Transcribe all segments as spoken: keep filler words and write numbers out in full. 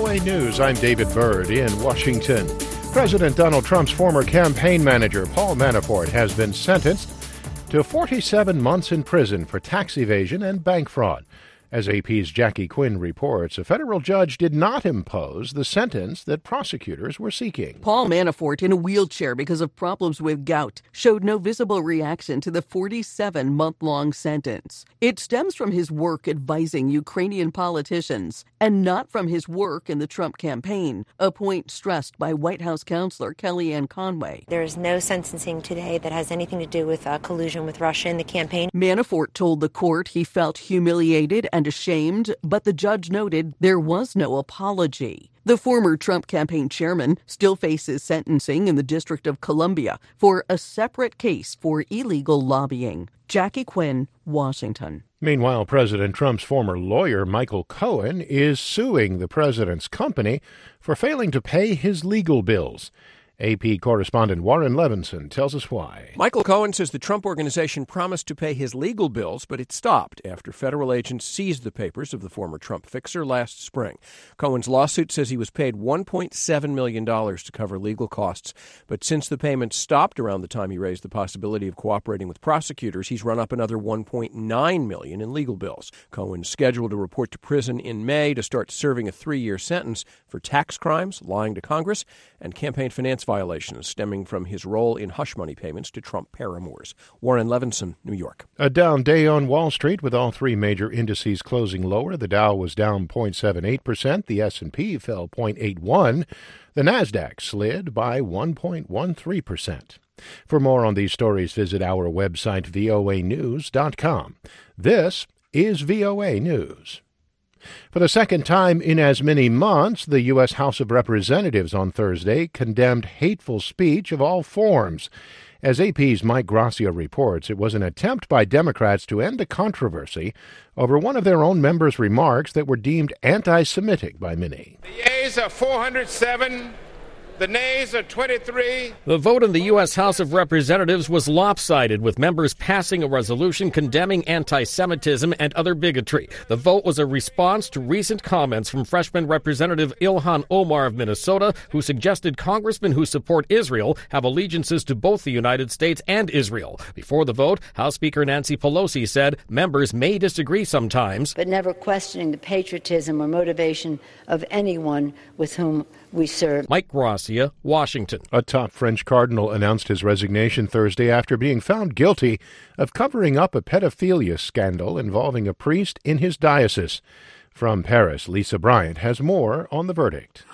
O A News, I'm David Byrd in Washington. President Donald Trump's former campaign manager, Paul Manafort, has been sentenced to forty-seven months in prison for tax evasion and bank fraud. As A P's Jackie Quinn reports, a federal judge did not impose the sentence that prosecutors were seeking. Paul Manafort, in a wheelchair because of problems with gout, showed no visible reaction to the forty-seven month long sentence. It stems from his work advising Ukrainian politicians and not from his work in the Trump campaign, a point stressed by White House counselor Kellyanne Conway. There is no sentencing today that has anything to do with uh, collusion with Russia in the campaign. Manafort told the court he felt humiliated and ashamed, but the judge noted there was no apology. The former Trump campaign chairman still faces sentencing in the District of Columbia for a separate case for illegal lobbying. Jackie Quinn, Washington. Meanwhile, President Trump's former lawyer, Michael Cohen, is suing the president's company for failing to pay his legal bills. A P correspondent Warren Levinson tells us why. Michael Cohen says the Trump Organization promised to pay his legal bills, but it stopped after federal agents seized the papers of the former Trump fixer last spring. Cohen's lawsuit says he was paid one point seven million dollars to cover legal costs, but since the payments stopped around the time he raised the possibility of cooperating with prosecutors, he's run up another one point nine million dollars in legal bills. Cohen's scheduled to report to prison in May to start serving a three-year sentence for tax crimes, lying to Congress, and campaign finance violations stemming from his role in hush money payments to Trump paramours. Warren Levinson, New York. A down day on Wall Street with all three major indices closing lower. The Dow was down zero point seven eight percent. The S and P fell zero point eight one. The Nasdaq slid by one point one three percent. For more on these stories, visit our website, V O A news dot com. This is V O A News. For the second time in as many months, the U S House of Representatives on Thursday condemned hateful speech of all forms. As A P's Mike Gracia reports, it was an attempt by Democrats to end a controversy over one of their own members' remarks that were deemed anti-Semitic by many. The yeas are four hundred seven. The nays are twenty-three. The vote in the U S House of Representatives was lopsided, with members passing a resolution condemning anti-Semitism and other bigotry. The vote was a response to recent comments from freshman Representative Ilhan Omar of Minnesota, who suggested congressmen who support Israel have allegiances to both the United States and Israel. Before the vote, House Speaker Nancy Pelosi said members may disagree sometimes, but never questioning the patriotism or motivation of anyone with whom we serve. Mike Gracia, Washington. A top French cardinal announced his resignation Thursday after being found guilty of covering up a pedophilia scandal involving a priest in his diocese. From Paris, Lisa Bryant has more on the verdict.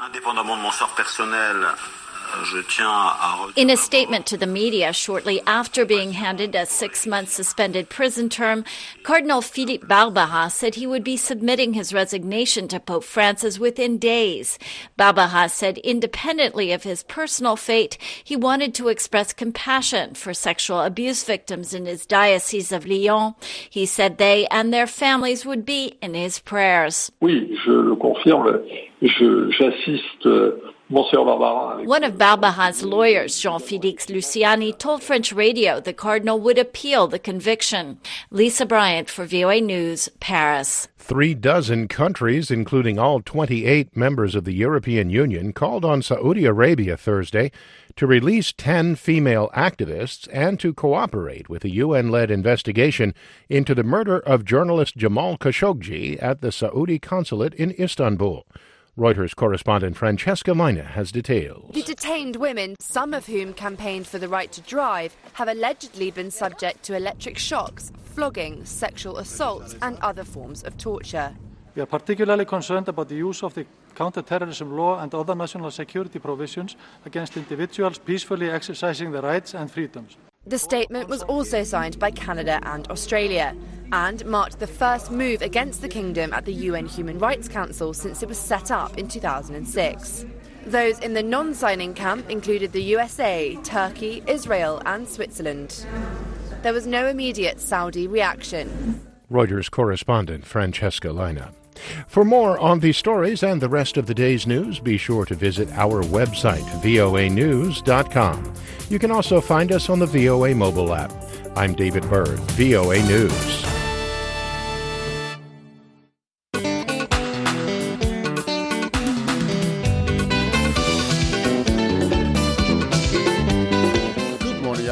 In a statement to the media shortly after being handed a six-month suspended prison term, Cardinal Philippe Barbara said he would be submitting his resignation to Pope Francis within days. Barbara said independently of his personal fate, he wanted to express compassion for sexual abuse victims in his diocese of Lyon. He said they and their families would be in his prayers. Oui, je le confirme. Je, j'assiste. One of Barbara's lawyers, Jean-Félix Luciani, told French radio the cardinal would appeal the conviction. Lisa Bryant for V O A News, Paris. Three dozen countries, including all twenty-eight members of the European Union, called on Saudi Arabia Thursday to release ten female activists and to cooperate with a U N-led investigation into the murder of journalist Jamal Khashoggi at the Saudi consulate in Istanbul. Reuters correspondent Francesca Mina has details. The detained women, some of whom campaigned for the right to drive, have allegedly been subject to electric shocks, flogging, sexual assaults and other forms of torture. We are particularly concerned about the use of the counter-terrorism law and other national security provisions against individuals peacefully exercising their rights and freedoms. The statement was also signed by Canada and Australia and marked the first move against the kingdom at the U N Human Rights Council since it was set up in two thousand six. Those in the non-signing camp included the U S A, Turkey, Israel and Switzerland. There was no immediate Saudi reaction. Reuters correspondent Francesca Mina. For more on these stories and the rest of the day's news, be sure to visit our website, V O A news dot com. You can also find us on the V O A mobile app. I'm David Byrd, V O A News.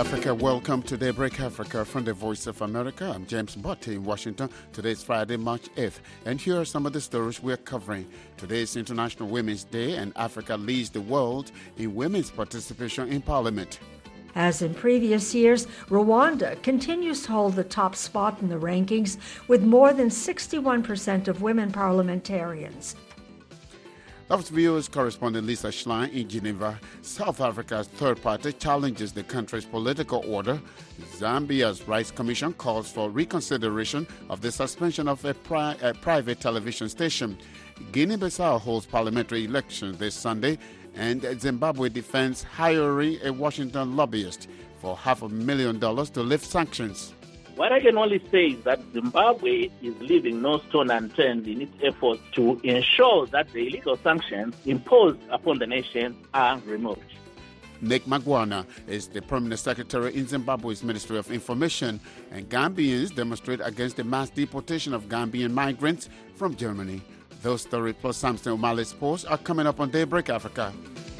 Africa, welcome to Daybreak Africa from the Voice of America. I'm James Botte in Washington. Today is Friday, March eighth, and here are some of the stories we're covering. Today is International Women's Day, and Africa leads the world in women's participation in Parliament. As in previous years, Rwanda continues to hold the top spot in the rankings with more than sixty-one percent of women parliamentarians. That was V O A's correspondent Lisa Schlein in Geneva. South Africa's third party challenges the country's political order. Zambia's Rights Commission calls for reconsideration of the suspension of a, pri- a private television station. Guinea-Bissau holds parliamentary elections this Sunday, and Zimbabwe defends hiring a Washington lobbyist for half a million dollars to lift sanctions. What I can only say is that Zimbabwe is leaving no stone unturned in its efforts to ensure that the illegal sanctions imposed upon the nation are removed. Nick Magwana is the Permanent Secretary in Zimbabwe's Ministry of Information, and Gambians demonstrate against the mass deportation of Gambian migrants from Germany. Those stories plus Samson O'Malley's posts are coming up on Daybreak Africa.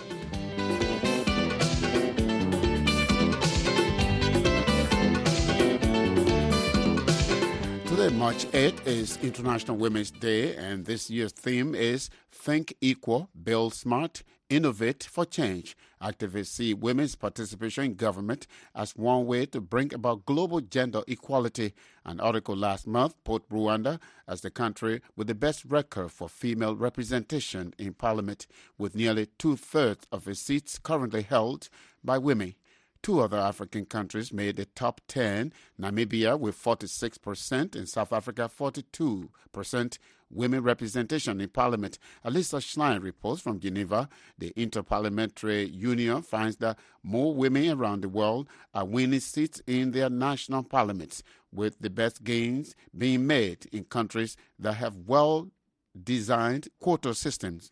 Today, March eighth, is International Women's Day, and this year's theme is Think Equal, Build Smart, Innovate for Change. Activists see women's participation in government as one way to bring about global gender equality. An article last month put Rwanda as the country with the best record for female representation in parliament, with nearly two-thirds of its seats currently held by women. Two other African countries made the top ten, Namibia with forty-six percent and South Africa forty-two percent women representation in parliament. Alisa Schlein reports from Geneva. The Interparliamentary Union finds that more women around the world are winning seats in their national parliaments, with the best gains being made in countries that have well-designed quota systems.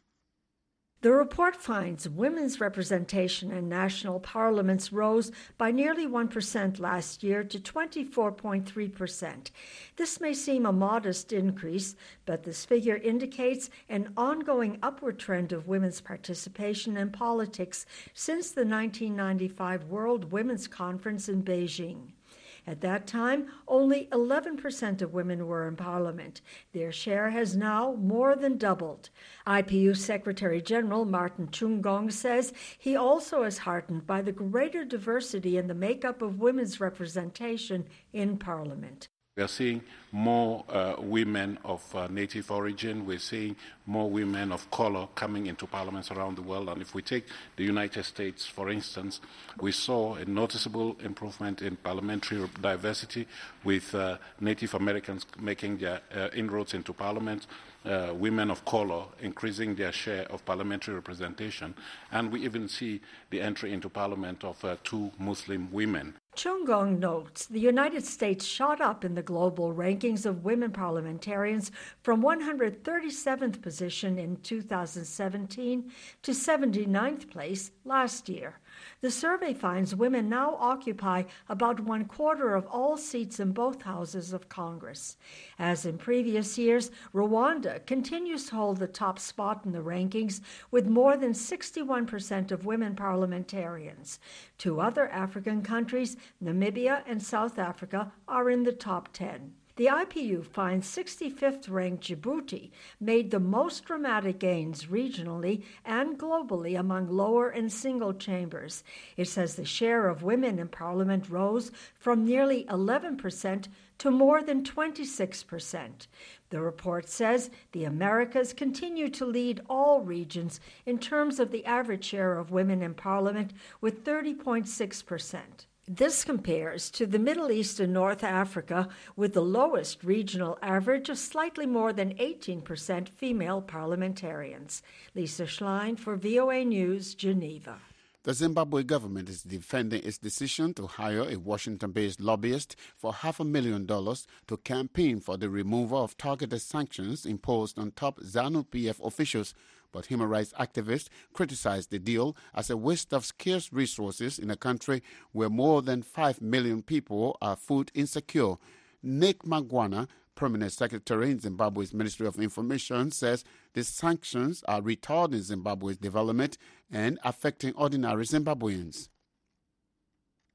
The report finds women's representation in national parliaments rose by nearly one percent last year to twenty-four point three percent. This may seem a modest increase, but this figure indicates an ongoing upward trend of women's participation in politics since the nineteen ninety-five World Women's Conference in Beijing. At that time, only eleven percent of women were in parliament. Their share has now more than doubled. I P U Secretary General Martin Chungong says he also is heartened by the greater diversity in the makeup of women's representation in parliament. We are seeing more uh, women of uh, native origin. We're seeing more women of color coming into parliaments around the world. And if we take the United States, for instance, we saw a noticeable improvement in parliamentary diversity, with uh, Native Americans making their uh, inroads into parliament, uh, women of color increasing their share of parliamentary representation. And we even see the entry into parliament of uh, two Muslim women. Chungong notes the United States shot up in the global rankings of women parliamentarians from one hundred thirty-seventh position in two thousand seventeen to seventy-ninth place last year. The survey finds women now occupy about one quarter of all seats in both houses of Congress. As in previous years, Rwanda continues to hold the top spot in the rankings with more than sixty-one percent of women parliamentarians. Two other African countries, Namibia and South Africa, are in the top ten. The I P U finds sixty-fifth ranked Djibouti made the most dramatic gains regionally and globally among lower and single chambers. It says the share of women in parliament rose from nearly eleven percent to more than twenty-six percent. The report says the Americas continue to lead all regions in terms of the average share of women in parliament with thirty point six percent. This compares to the Middle East and North Africa, with the lowest regional average of slightly more than eighteen percent female parliamentarians. Lisa Schlein for V O A News, Geneva. The Zimbabwe government is defending its decision to hire a Washington-based lobbyist for half a million dollars to campaign for the removal of targeted sanctions imposed on top ZANU-P F officials. But human rights activists criticized the deal as a waste of scarce resources in a country where more than five million people are food insecure. Nick Magwana, Permanent Secretary in Zimbabwe's Ministry of Information, says the sanctions are retarding Zimbabwe's development and affecting ordinary Zimbabweans.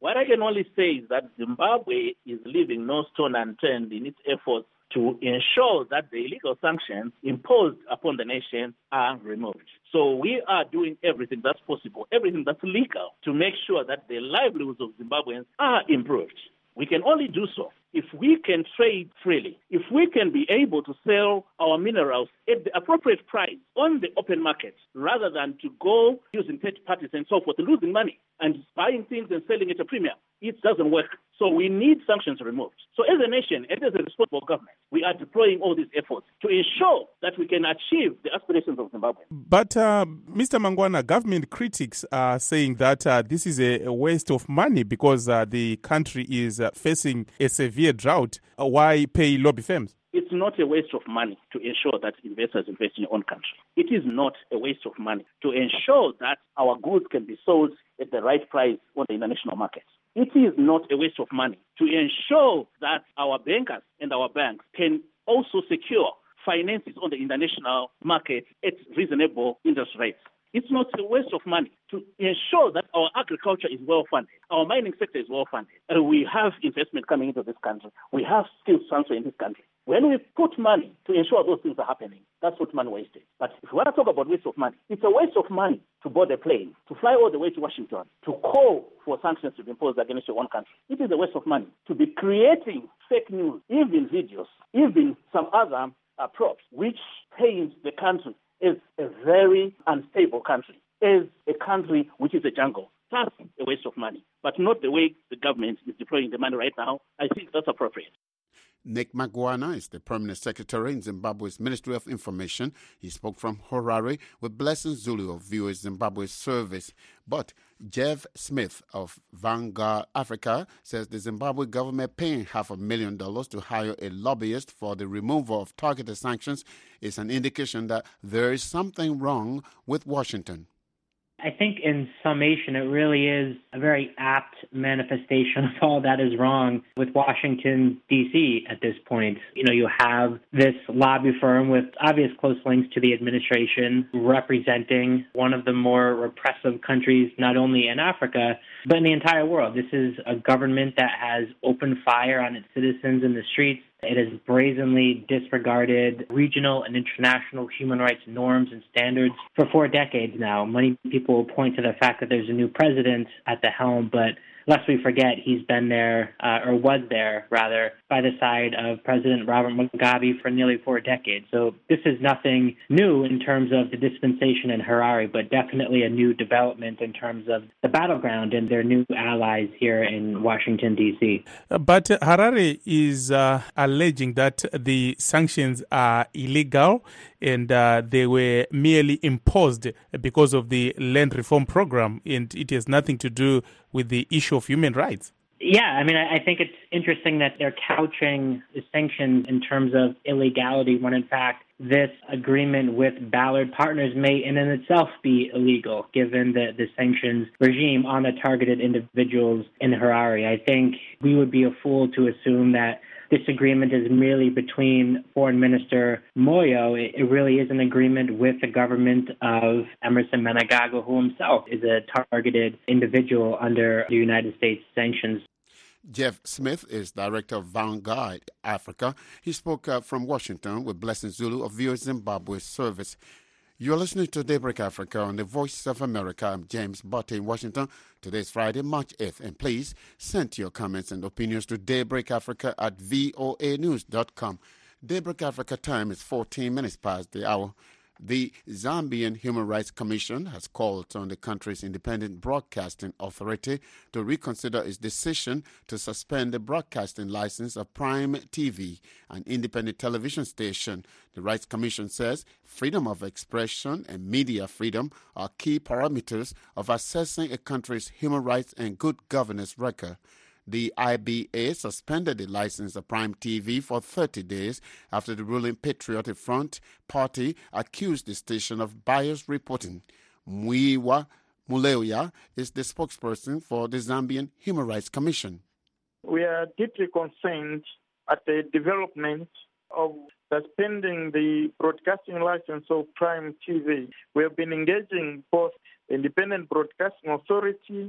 What I can only say is that Zimbabwe is leaving no stone unturned in its efforts to ensure that the illegal sanctions imposed upon the nation are removed. So we are doing everything that's possible, everything that's legal, to make sure that the livelihoods of Zimbabweans are improved. We can only do so if we can trade freely, if we can be able to sell our minerals at the appropriate price on the open market, rather than to go using third parties and so forth, losing money and buying things and selling at a premium. It doesn't work. So we need sanctions removed. So as a nation and as a responsible government, we are deploying all these efforts to ensure that we can achieve the aspirations of Zimbabwe. But, uh, Mister Mangwana, government critics are saying that uh, this is a, a waste of money because uh, the country is uh, facing a severe drought. Uh, why pay lobby firms? It's not a waste of money to ensure that investors invest in your own country. It is not a waste of money to ensure that our goods can be sold at the right price on the international market. It is not a waste of money to ensure that our bankers and our banks can also secure finances on the international market at reasonable interest rates. It's not a waste of money to ensure that our agriculture is well funded, our mining sector is well funded, and we have investment coming into this country. We have skills transfer in this country. When we put money to ensure those things are happening, that's what money wasted. But if we want to talk about waste of money, it's a waste of money to board a plane, to fly all the way to Washington, to call for sanctions to be imposed against your own country. It is a waste of money to be creating fake news, even videos, even some other uh, props, which paint the country as a very unstable country, as a country which is a jungle. That's a waste of money, but not the way the government is deploying the money right now. I think that's appropriate. Nick Mangwana is the Permanent Secretary in Zimbabwe's Ministry of Information. He spoke from Harare with Blessing Zulu of V O A Zimbabwe Service. But Jeff Smith of Vanguard Africa says the Zimbabwe government paying half a million dollars to hire a lobbyist for the removal of targeted sanctions is an indication that there is something wrong with Washington. I think in summation, it really is a very apt manifestation of all that is wrong with Washington, D C at this point. You know, you have this lobby firm with obvious close links to the administration representing one of the more repressive countries, not only in Africa, but in the entire world. This is a government that has opened fire on its citizens in the streets. It has brazenly disregarded regional and international human rights norms and standards for four decades now. Many people will point to the fact that there's a new president at the helm, but lest we forget, he's been there, uh, or was there, rather, by the side of President Robert Mugabe for nearly four decades. So this is nothing new in terms of the dispensation in Harare, but definitely a new development in terms of the battleground and their new allies here in Washington, D C. But Harare is uh, alleging that the sanctions are illegal and uh, they were merely imposed because of the land reform program, and it has nothing to do with the issue of human rights. Yeah, I mean, I think it's interesting that they're couching the sanctions in terms of illegality when, in fact, this agreement with Ballard Partners may in and itself be illegal, given the, the sanctions regime on the targeted individuals in Harare. I think we would be a fool to assume that this agreement is merely between Foreign Minister Moyo. It, it really is an agreement with the government of Emerson Mnangagwa, who himself is a targeted individual under the United States sanctions. Jeff Smith is director of Vanguard Africa. He spoke uh, from Washington with Blessing Zulu of V O A Zimbabwe Service. You're listening to Daybreak Africa on the Voice of America. I'm James Butte in Washington. Today is Friday, March eighth. And please send your comments and opinions to daybreakafrica at voa news dot com. Daybreak Africa time is fourteen minutes past the hour. The Zambian Human Rights Commission has called on the country's independent broadcasting authority to reconsider its decision to suspend the broadcasting license of Prime T V, an independent television station. The Rights Commission says freedom of expression and media freedom are key parameters of assessing a country's human rights and good governance record. The I B A suspended the license of Prime T V for thirty days after the ruling Patriotic Front Party accused the station of biased reporting. Muiwa Muleuya is the spokesperson for the Zambian Human Rights Commission. We are deeply concerned at the development of suspending the broadcasting license of Prime T V. We have been engaging both the Independent Broadcasting Authority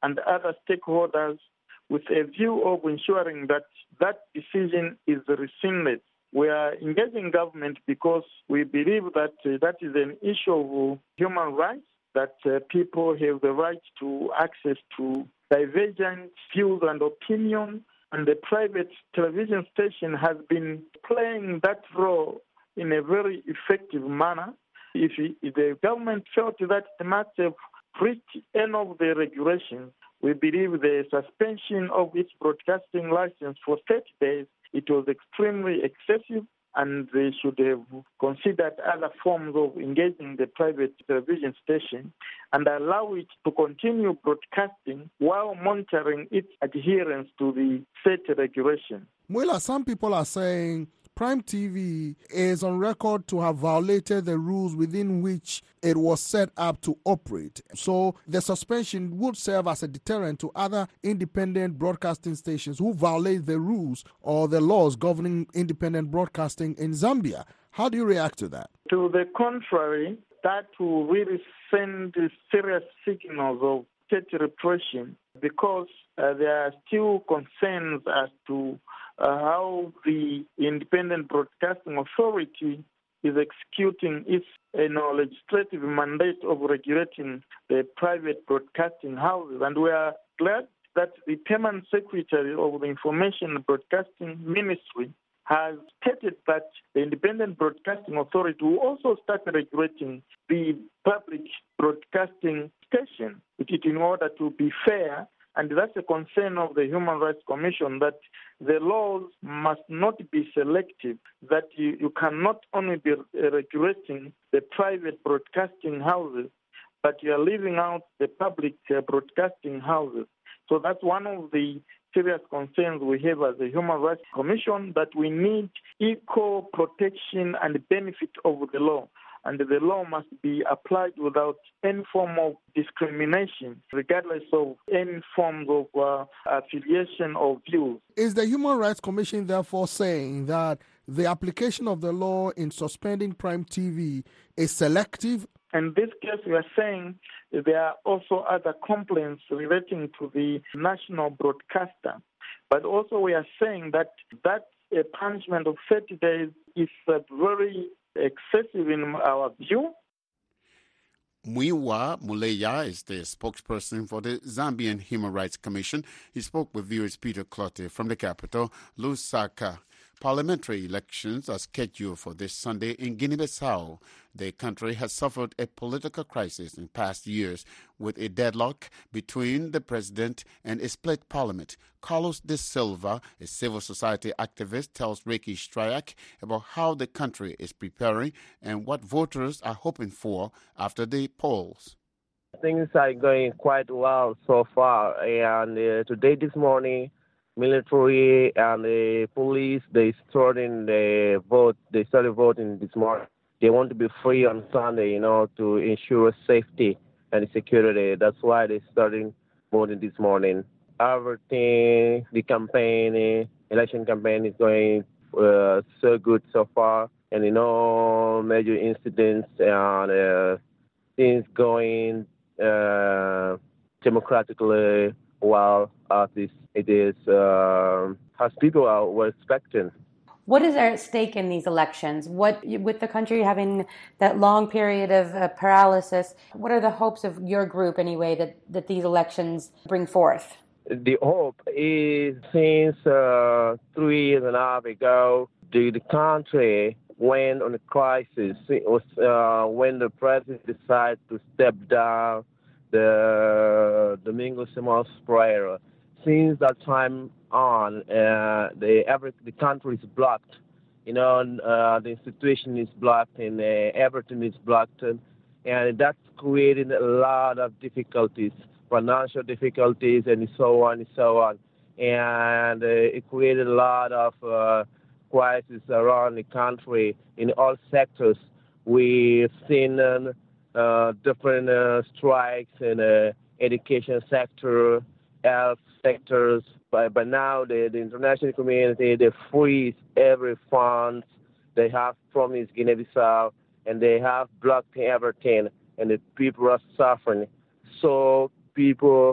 and other stakeholders with a view of ensuring that that decision is rescinded. We are engaging government because we believe that uh, that is an issue of human rights, that uh, people have the right to access to divergent views and opinions, and the private television station has been playing that role in a very effective manner. If, if the government felt that it must have breached any of the regulations, we believe the suspension of its broadcasting license for thirty days, it was extremely excessive, and they should have considered other forms of engaging the private television station and allow it to continue broadcasting while monitoring its adherence to the set regulation. Mwila, some people are saying Prime T V is on record to have violated the rules within which it was set up to operate. So the suspension would serve as a deterrent to other independent broadcasting stations who violate the rules or the laws governing independent broadcasting in Zambia. How do you react to that? To the contrary, that will really send serious signals of state repression, because uh, there are still concerns as to Uh, how the Independent Broadcasting Authority is executing its you know, legislative mandate of regulating the private broadcasting houses. And we are glad that the permanent secretary of the Information Broadcasting Ministry has stated that the Independent Broadcasting Authority will also start regulating the public broadcasting station in order to be fair. And that's a concern of the Human Rights Commission, that the laws must not be selective, that you, you cannot only be regulating the private broadcasting houses, but you are leaving out the public uh, broadcasting houses. So that's one of the serious concerns we have as the Human Rights Commission, that we need equal protection and benefit of the law. And the law must be applied without any form of discrimination, regardless of any form of uh, affiliation or views. Is the Human Rights Commission therefore saying that the application of the law in suspending Prime T V is selective? In this case, we are saying there are also other complaints relating to the national broadcaster. But also we are saying that that a punishment of thirty days is uh, very excessive in our view. Muiwa Muleya is the spokesperson for the Zambian Human Rights Commission. He spoke with viewers Peter Clotte from the capital, Lusaka. Parliamentary elections are scheduled for this Sunday in Guinea-Bissau. The country has suffered a political crisis in past years with a deadlock between the president and a split parliament. Carlos de Silva, a civil society activist, tells Ricky Strayak about how the country is preparing and what voters are hoping for after the polls. Things are going quite well so far, and uh, today, this morning, military and the police, they started the vote. They started voting this morning. They want to be free on Sunday, you know, to ensure safety and security. That's why they started voting this morning. Everything, the campaign, election campaign is going uh, so good so far, and you know, major incidents and uh, things going uh, democratically well as it is, uh, as people are, were expecting. What is at stake in these elections? What, with the country having that long period of uh, paralysis, what are the hopes of your group, anyway, that, that these elections bring forth? The hope is, since uh, three years and a half ago, the, the country went on a crisis. It was uh, when the president decided to step down, the Domingo Simões Pereira. Since that time on, uh, the every the country is blocked. You know, uh, the institution is blocked and uh, everything is blocked, and that's created a lot of difficulties, financial difficulties, and so on and so on. And uh, it created a lot of uh, crises around the country in all sectors. We've seen Uh, Uh, different uh, strikes in the education sector, health sectors. But, but now the, the international community, they freeze every fund they have promised Guinea-Bissau, and they have blocked everything, and the people are suffering. So people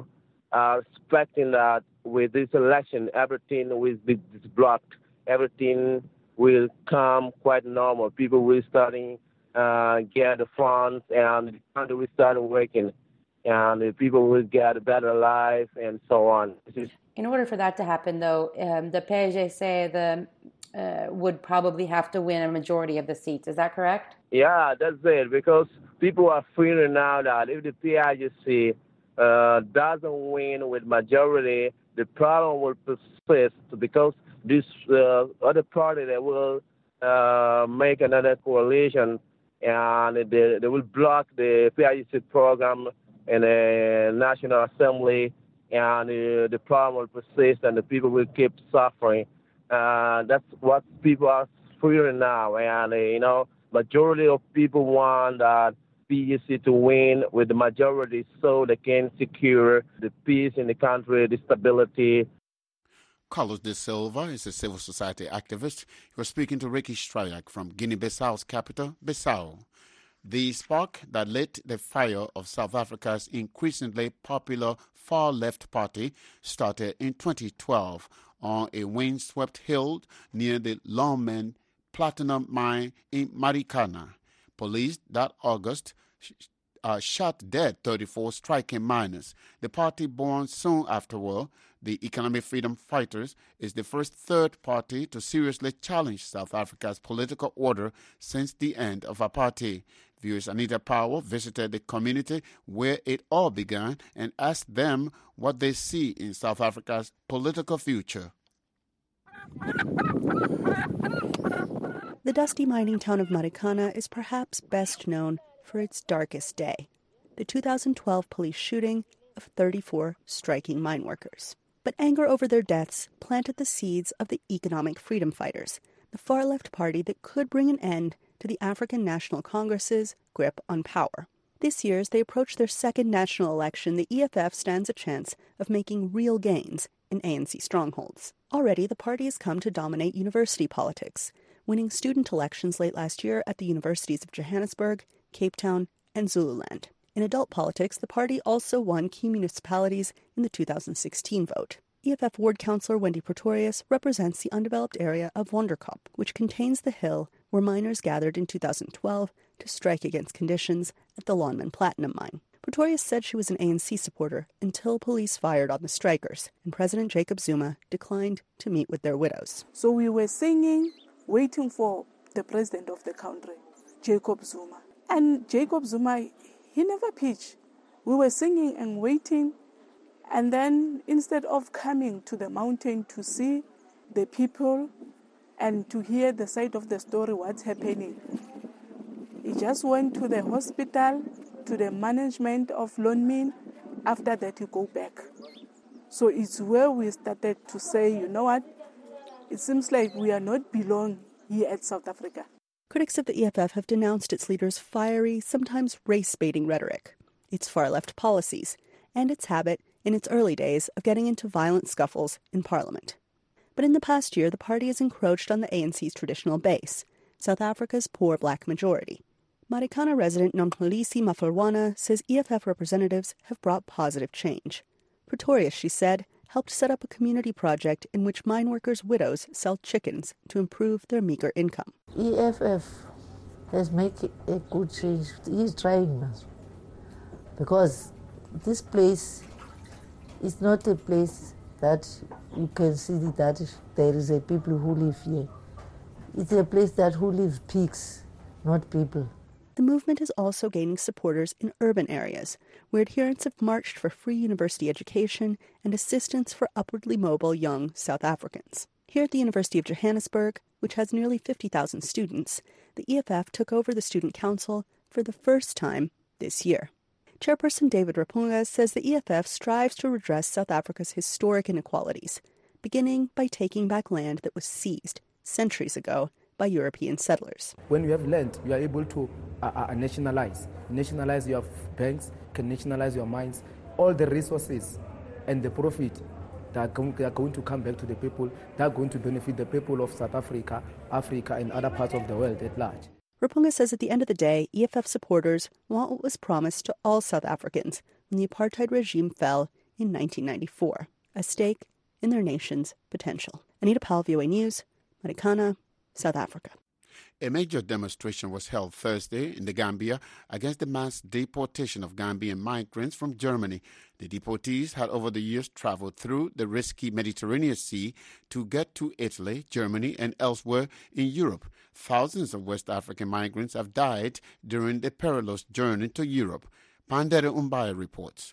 are expecting that with this election, everything will be blocked. Everything will come quite normal. People will start uh, get the funds, and the country will start working, and the people will get a better life, and so on. In order for that to happen, though, um, the P S G C the, uh, would probably have to win a majority of the seats. Is that correct? Yeah, that's it, because people are feeling now that if the P S G C uh, doesn't win with majority, the problem will persist, because this uh, other party that will uh, make another coalition, and they, they will block the P S G C program in the National Assembly, and uh, the problem will persist, and the people will keep suffering. Uh, that's what people are fearing now, and uh, you know, majority of people want that P S G C to win with the majority, so they can secure the peace in the country, the stability. Carlos De Silva is a civil society activist. He was speaking to Ricky Strayak from Guinea-Bissau's capital, Bissau. The spark that lit the fire of South Africa's increasingly popular far-left party started in twenty twelve on a windswept hill near the Lonmin platinum mine in Marikana. Police that August uh, shot dead thirty-four striking miners. The party born soon afterward, the Economic Freedom Fighters, is the first third party to seriously challenge South Africa's political order since the end of apartheid. Viewers Anita Powell visited the community where it all began and asked them what they see in South Africa's political future. The dusty mining town of Marikana is perhaps best known for its darkest day, the two thousand twelve police shooting of thirty-four striking mine workers. But anger over their deaths planted the seeds of the Economic Freedom Fighters, the far-left party that could bring an end to the African National Congress's grip on power. This year, as they approach their second national election, the E F F stands a chance of making real gains in A N C strongholds. Already, the party has come to dominate university politics, winning student elections late last year at the universities of Johannesburg, Cape Town, and Zululand. In adult politics, the party also won key municipalities in the two thousand sixteen vote. E F F Ward Councillor Wendy Pretorius represents the undeveloped area of Wonderkop, which contains the hill where miners gathered in two thousand twelve to strike against conditions at the Lonmin Platinum Mine. Pretorius said she was an A N C supporter until police fired on the strikers, and President Jacob Zuma declined to meet with their widows. So we were singing, waiting for the president of the country, Jacob Zuma. And Jacob Zuma, he never pitched. We were singing and waiting, and then instead of coming to the mountain to see the people and to hear the side of the story, what's happening, he just went to the hospital, to the management of Lonmin. After that, he go back. So it's where we started to say, you know what, it seems like we are not belong here at South Africa. Critics of the E F F have denounced its leader's fiery, sometimes race-baiting rhetoric, its far-left policies, and its habit in its early days of getting into violent scuffles in Parliament. But in the past year, the party has encroached on the A N C's traditional base, South Africa's poor black majority. Marikana resident Nonhlisi Mafalwana says E F F representatives have brought positive change. Pretorius, she said, helped set up a community project in which mine workers' widows sell chickens to improve their meager income. E F F has made a good change. He's trying now. Because this place is not a place that you can see that there is a people who live here. It's a place that who live pigs, not people. The movement is also gaining supporters in urban areas, where adherents have marched for free university education and assistance for upwardly mobile young South Africans. Here at the University of Johannesburg, which has nearly fifty thousand students, the E F F took over the Student Council for the first time this year. Chairperson David Rapunga says the E F F strives to redress South Africa's historic inequalities, beginning by taking back land that was seized centuries ago by European settlers. When you have land, you are able to uh, uh, nationalize. Nationalize your banks, can nationalize your mines. All the resources and the profit that are going, that are going to come back to the people, that are going to benefit the people of South Africa, Africa, and other parts of the world at large. Rapunga says at the end of the day, E F F supporters want what was promised to all South Africans when the apartheid regime fell in nineteen ninety-four, a stake in their nation's potential. Anita Powell, V O A News, Marikana, South Africa. A major demonstration was held Thursday in the Gambia against the mass deportation of Gambian migrants from Germany. The deportees had over the years traveled through the risky Mediterranean Sea to get to Italy, Germany, and elsewhere in Europe. Thousands of West African migrants have died during the perilous journey to Europe. Pandere Umbaya reports.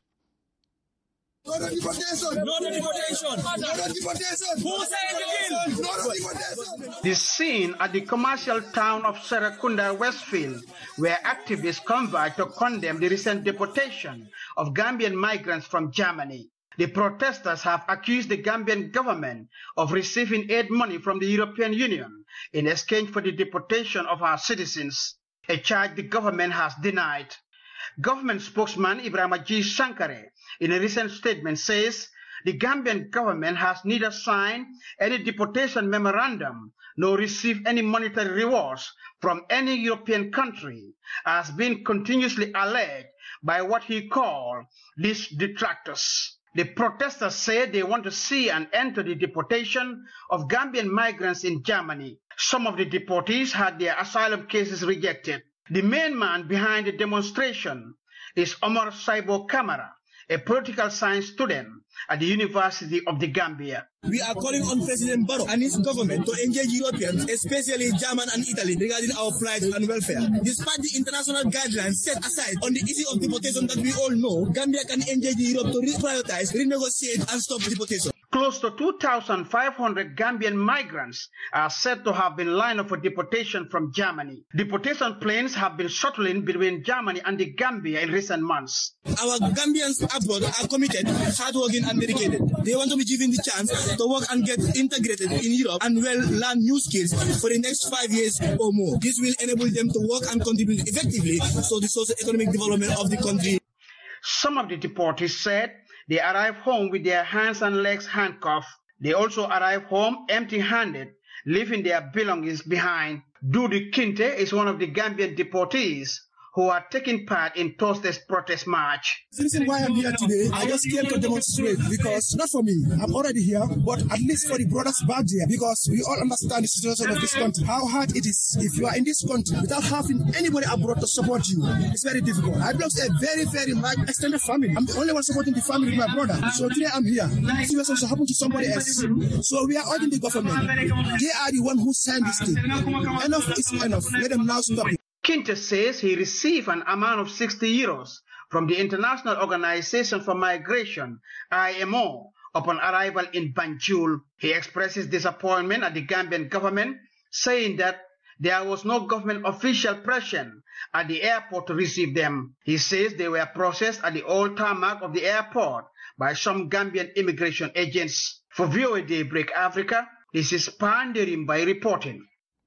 No deportation! No deportation! No deportation! Who said no deportation? The scene at the commercial town of Serekunda, Westfield, where activists converged to condemn the recent deportation of Gambian migrants from Germany. The protesters have accused the Gambian government of receiving aid money from the European Union in exchange for the deportation of our citizens, a charge the government has denied. Government spokesman Ibrahim G. Sankare in a recent statement says the Gambian government has neither signed any deportation memorandum nor received any monetary rewards from any European country, as been continuously alleged by what he called these detractors. The protesters say they want to see an end to the deportation of Gambian migrants in Germany. Some of the deportees had their asylum cases rejected. The main man behind the demonstration is Omar Saibo Kamara, a political science student at the University of the Gambia. We are calling on President Barrow and his government to engage Europeans, especially German and Italy, regarding our plight and welfare. Despite the international guidelines set aside on the issue of deportation that we all know, Gambia can engage Europe to re-prioritize, renegotiate and stop deportation. Close to two thousand five hundred Gambian migrants are said to have been lined up for deportation from Germany. Deportation planes have been shuttling between Germany and the Gambia in recent months. Our Gambians abroad are committed, hardworking and dedicated. They want to be given the chance to work and get integrated in Europe and well learn new skills for the next five years or more. This will enable them to work and contribute effectively to the socio-economic development of the country. Some of the deportees said they arrived home with their hands and legs handcuffed. They also arrived home empty-handed, leaving their belongings behind. Dudu Kinte is one of the Gambian deportees who are taking part in Thursday's protest march. The reason why I'm here today, I just came to demonstrate because, not for me, I'm already here, but at least for the brothers back there, because we all understand the situation of this country, how hard it is if you are in this country without having anybody abroad to support you. It's very difficult. I belong to a very, very large extended family. I'm the only one supporting the family with my brother. So today I'm here. The situation also happened to somebody else. So we are urging the government. They are the one who signed this thing. Enough is enough. Let them now stop it. Kinte says he received an amount of sixty euros from the International Organization for Migration, I M O, upon arrival in Banjul. He expresses disappointment at the Gambian government, saying that there was no government official present at the airport to receive them. He says they were processed at the old tarmac of the airport by some Gambian immigration agents. For V O A Daybreak Africa, this is Panderimbai reporting.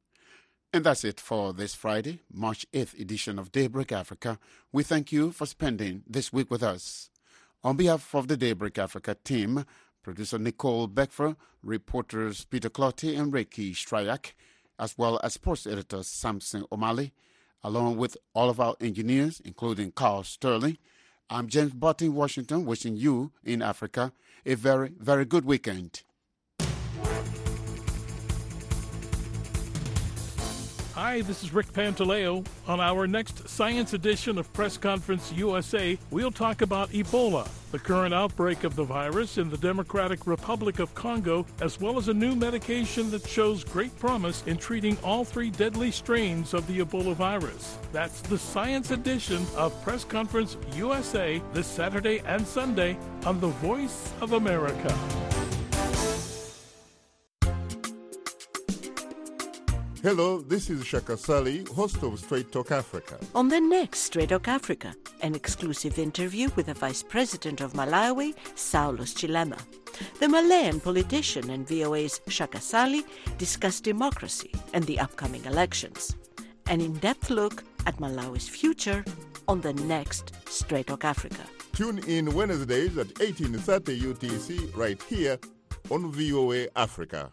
And that's it for this Friday, March eighth edition of Daybreak Africa. We thank you for spending this week with us. On behalf of the Daybreak Africa team, producer Nicole Beckfer, reporters Peter Clotty and Reiki Strayak, as well as sports editor Samson O'Malley, along with all of our engineers, including Carl Sterling, I'm James Butt in Washington, wishing you in Africa a very, very good weekend. Hi, this is Rick Pantaleo. On our next Science Edition of Press Conference U S A, we'll talk about Ebola, the current outbreak of the virus in the Democratic Republic of Congo, as well as a new medication that shows great promise in treating all three deadly strains of the Ebola virus. That's the Science Edition of Press Conference U S A this Saturday and Sunday on the Voice of America. Hello, this is Shaka Sali, host of Straight Talk Africa. On the next Straight Talk Africa, an exclusive interview with the Vice President of Malawi, Saulos Chilema. The Malayan politician and V O A's Shaka Sali discuss democracy and the upcoming elections. An in-depth look at Malawi's future on the next Straight Talk Africa. Tune in Wednesdays at eighteen thirty U T C right here on V O A Africa.